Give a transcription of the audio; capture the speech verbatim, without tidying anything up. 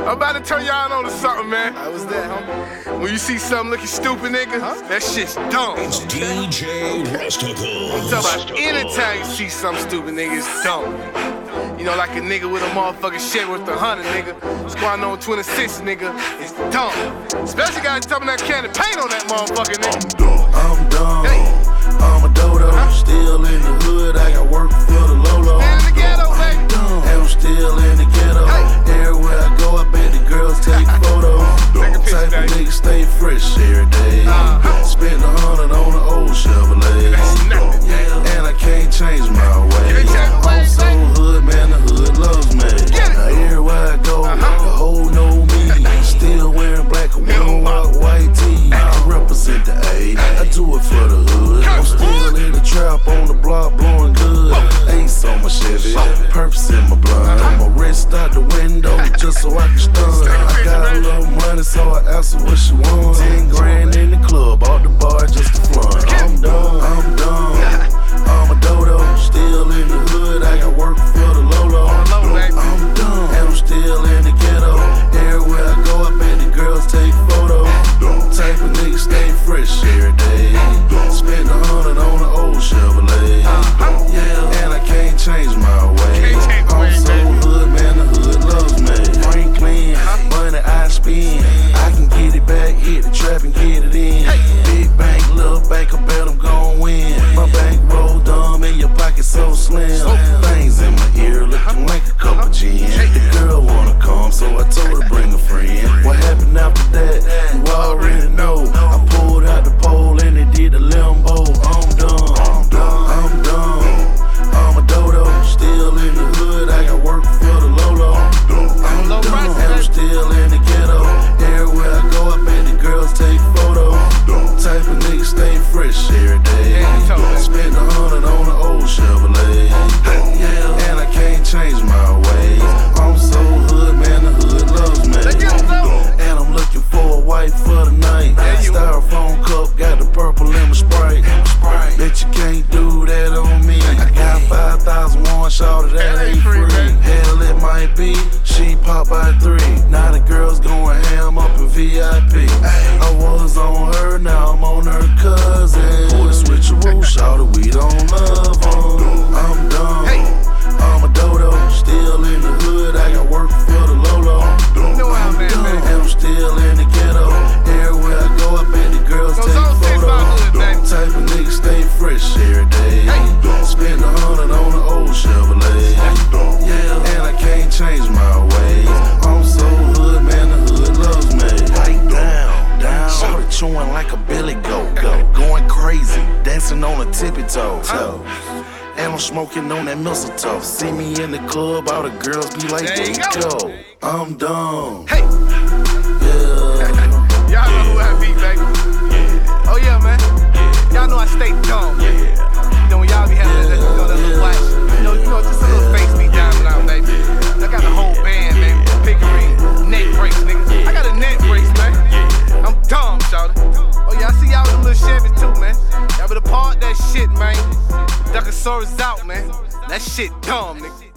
I'm about to turn y'all on to something, man. How was that, homie? When you see something looking stupid, nigga, huh? That shit's dumb. It's D J Rustical. I'm talking about anytime you see something stupid, nigga, it's dumb. You know, like a nigga with a motherfucking shit worth a hundred, nigga. Squatting on twenty-six, nigga, it's dumb. Especially guys dumping that can of paint on that motherfucker, nigga. I'm dumb. Hey. I'm a dodo. Huh? Still in the hood, I got work for the Lolo. Still in the ghetto, baby. And I'm still in the ghetto. Hey. Everywhere I go, I bet the girls take photos. Take a picture, Type of baby. nigga stay fresh every day. Uh-huh. Spend a hundred on the old Chevrolet. That's nothing, yeah. And I can't change my way. Can't change my way, I'm so baby. hood, man, the hood loves me. Get it. Now everywhere I go, Uh-huh. the whole know me. Still wearing black and one white white tee. I represent the A. I do it for the hood. I'm still in the trap on the block, blowing good. Ace on my Chevy, purpose in my blunt. My wrist out the window just so I can stun. I got a little money, so I asked her what she want. Ten grand in the club, out the bar just to flaunt. I'm done, I'm done. I'm a dodo, still in the hood. I got work for the Lolo. I'm done, and I'm still in the ghetto. Everywhere I go, I bet the girls take photos. Type of nigga stay fresh every day. Spend a hundred on the old Chevrolet. Yeah, and I can't change my way. I'm so hood, man, the hood loves me. Franklin, money I spend, I can get it back, hit the trap and get it in. Big bank, little bank, I bet I'm gon' win. My bank roll dumb and your pocket so slim. Things in my ear looking like a couple gin. The girl wanna come, so I told her bring a friend. What happened after that, you already know. I pulled out the pole and it did the limbo. I'm done, I'm done, I'm done. I'm a dodo, still in the hood. I got work for the Lolo. I'm done, and I'm still in the ghetto. Everywhere I go, I bet the girls take photos. Type of nigga stay fresh every day. Spend a hundred on the old Chevrolet. Yeah, and I can't change my ways. I'm so hood, man, the hood loves me. And I'm looking for a wife for the night. Styrofoam cup, got the purple in my Sprite. Bet you can't do that on me. I got five thousand one, shawty, that ain't free. Hell, it might be, she pop by three. Now the girls going ham up in V I P. I was on her, now I'm on her cousin. For the switcheroo, shawty, we don't love 'em. I'm done, I'm a dodo, still in the hood. I got work for the Lolo. I'm done, and I'm still in the ghetto. Everywhere I go, I bet the girls take photos. Type of nigga stay fresh every day. Spend a hundred on the old Chevrolet. Yeah, and I can't change my ways. I'm so hood, man, the hood loves me. Right down, down. Shawty chewing like a billy goat, go. Going crazy, dancing on a tippy toe. And I'm smoking on that mistletoe. See me in the club, all the girls be like, yo, I'm dumb. Hey, Yeah. y'all know who I be, baby. Oh yeah, man. Y'all know I stay dumb. You know when y'all be having that, you know, that little watch. You know, you know, just a little face be diamond out, baby. I got a whole band, baby. Pickering, neck brace, nigga. I got a neck brace, man. I'm dumb, shawty. Oh yeah, I see y'all with them little Chevys too, man. Y'all better park that shit, man. Duckosaurus out, man. That shit dumb, nigga.